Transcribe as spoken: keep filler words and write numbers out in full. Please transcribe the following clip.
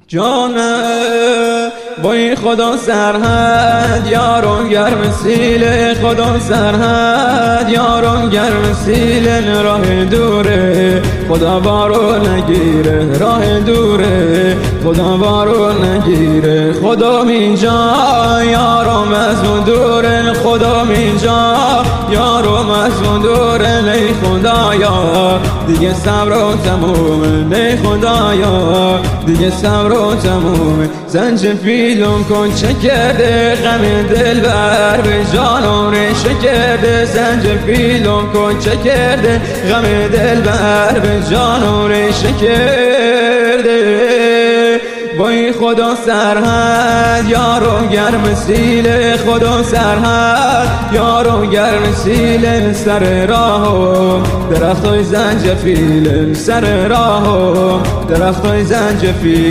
جانه بای خدا سرحد یارم گرم سیل خدا سرحد یارم گرم سیل راه دوره خدا بارو نگیره راه دوره خدا بارو نگیره خدا اینجا یارم از اون دوره خدا اینجا یارم از اون دوره ای خدایا دیگه صبر و تمومه ای خدایا دیگه صبر و تمومه زنجفیلم کن چه کرده غم دل بر به جانم ریشه کرده زنجفیلم کن چه کرده غم دل بر به جانم ریشه کرده بای خدا سرحد یارو گرم سیل خدا سرحد یارو گرم سیل سر راهو درختای زنجفیل سر راهو درختای زنجفیل